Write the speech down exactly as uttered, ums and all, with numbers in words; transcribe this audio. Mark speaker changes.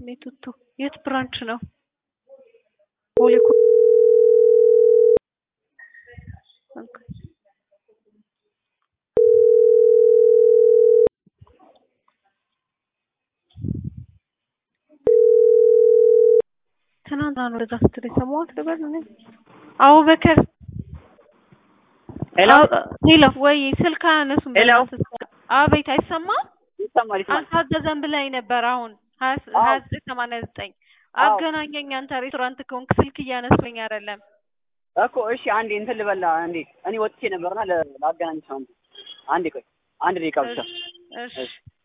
Speaker 1: ኔቱቱ የት ብራንች ነው? ፖሊኮ ትናንትና ነው ወደዛ ስትል ሰማሁት ነበር ነው አቡበከር
Speaker 2: ሄሎ
Speaker 1: ሄሎ ወይ ስልክ አነሱም
Speaker 2: በላስ
Speaker 1: አቤት አይሰማም
Speaker 2: ይሰማል ይሰማል
Speaker 1: አልታዘዘም ብለኝ ነበር አሁን ሀያ ዘጠኝ ሰማንያ ዘጠኝ አገናኘኝ አንተ ሬስቶራንት ከሆንክ ስልክ እያነሱኝ አይደለም
Speaker 2: እኮ እሺ አንዴ እንትን ልበላ አንዴ እኔ ወጥቼ ነበርና ላገናኝሽ አንዴ አንዴ ቆይ አንድ ደቂቃ ብቻ
Speaker 1: እሺ